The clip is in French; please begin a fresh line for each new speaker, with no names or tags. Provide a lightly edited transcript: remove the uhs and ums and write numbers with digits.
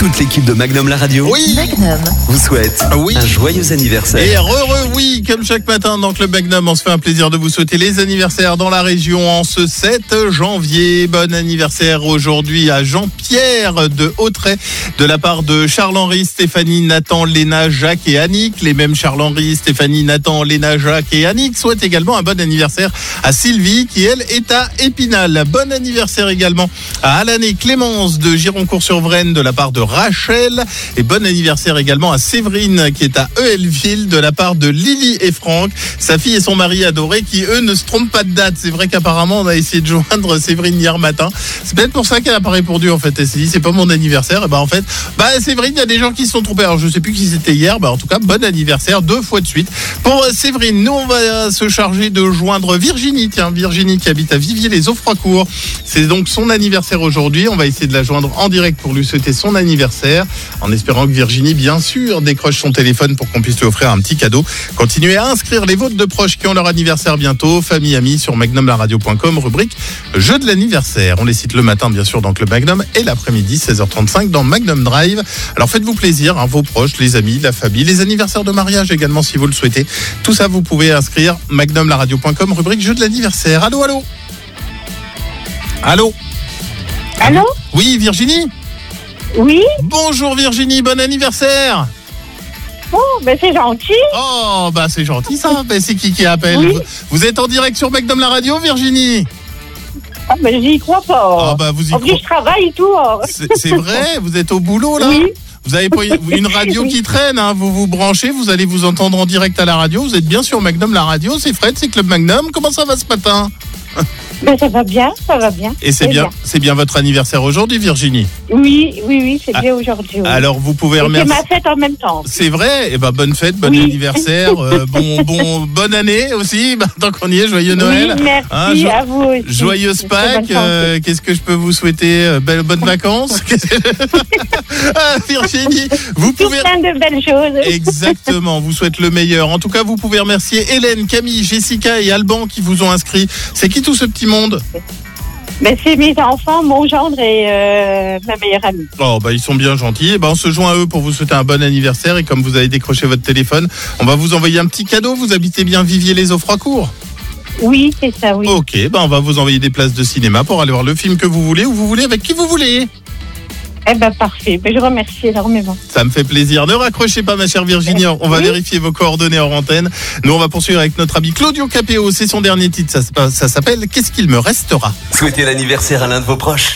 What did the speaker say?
Toute l'équipe de Magnum la radio
Magnum
vous souhaite un joyeux anniversaire.
Et oui, comme chaque matin dans Club Magnum, on se fait un plaisir de vous souhaiter les anniversaires dans la région en ce 7 janvier. Bon anniversaire aujourd'hui à Jean-Pierre de Hautrey, de la part de Charles-Henri, Stéphanie, Nathan, Léna, Jacques et Annick. Les mêmes Charles-Henri, Stéphanie, Nathan, Léna, Jacques et Annick souhaitent également un bon anniversaire à Sylvie qui, elle, est à Épinal. Bon anniversaire également à Alan et Clémence de Gironcourt-sur-Vraine de la part de Rachel. Et bon anniversaire également à Séverine qui est à Eulville de la part de Lily et Franck, sa fille et son mari adoré qui eux ne se trompent pas de date. C'est vrai qu'apparemment on a essayé de joindre Séverine hier matin. C'est peut-être pour ça qu'elle n'a pas répondu en fait. Elle s'est dit c'est pas mon anniversaire. Et en fait, Séverine, il y a des gens qui se sont trompés. Alors je sais plus qui c'était hier. En tout cas, bon anniversaire 2 fois de suite pour Séverine. Nous on va se charger de joindre Virginie. Tiens, Virginie qui habite à Viviers-les-Offroicourts. C'est donc son anniversaire aujourd'hui. On va essayer de la joindre en direct pour lui souhaiter son anniversaire, en espérant que Virginie, bien sûr, décroche son téléphone pour qu'on puisse lui offrir un petit cadeau. Continuez à inscrire les vôtres de proches qui ont leur anniversaire bientôt, famille, amis, sur magnumlaradio.com, rubrique jeu de l'anniversaire. On les cite le matin, bien sûr, dans Club Magnum, et l'après-midi, 16h35, dans Magnum Drive. Alors faites-vous plaisir, vos proches, les amis, la famille, les anniversaires de mariage également, si vous le souhaitez. Tout ça, vous pouvez inscrire magnumlaradio.com, rubrique jeu de l'anniversaire. Allô, allô? Allô?
Allô?
Oui, Virginie?
Oui?
Bonjour Virginie, bon anniversaire.
Oh, c'est gentil.
Oh, c'est gentil ça. C'est qui appelle?
Oui.
Vous êtes en direct sur Magnum la radio, Virginie?
J'y crois pas.
Vous y
en plus, je travaille et tout.
C'est vrai? Vous êtes au boulot là?
Oui.
Vous avez pas une radio qui traîne, vous vous branchez, vous allez vous entendre en direct à la radio. Vous êtes bien sur Magnum la radio, c'est Fred, c'est Club Magnum. Comment ça va ce matin?
Ça va bien.
Et c'est bien votre anniversaire aujourd'hui, Virginie?
Oui, c'est bien aujourd'hui. Oui.
Alors vous pouvez remercier.
C'est ma fête en même temps.
C'est vrai? Bonne fête, bon anniversaire, bonne année aussi. Tant qu'on y est, joyeux Noël.
Oui, merci à vous aussi.
Joyeuse Pâques. Qu'est-ce que je peux vous souhaiter? Bonnes vacances. Virginie, vous pouvez.
Plein de belles choses.
Exactement. Vous souhaite le meilleur. En tout cas, vous pouvez remercier Hélène, Camille, Jessica et Alban qui vous ont inscrit. C'est qui tout ce petit monde?
C'est mes enfants, mon gendre et ma meilleure amie.
Ils sont bien gentils. On se joint à eux pour vous souhaiter un bon anniversaire. Et comme vous avez décroché votre téléphone, on va vous envoyer un petit cadeau. Vous habitez bien Viviers-les-Offroicourts?
Oui, c'est ça, oui.
Ok, on va vous envoyer des places de cinéma pour aller voir le film que vous voulez, où vous voulez, avec qui vous voulez.
Parfait. Je remercie énormément.
Ça me fait plaisir. Ne raccrochez pas, ma chère Virginie. On va vérifier vos coordonnées hors antenne. Nous, on va poursuivre avec notre ami Claudio Capéo. C'est son dernier titre. Ça s'appelle « Qu'est-ce qu'il me restera ?»
Souhaitez l'anniversaire à l'un de vos proches.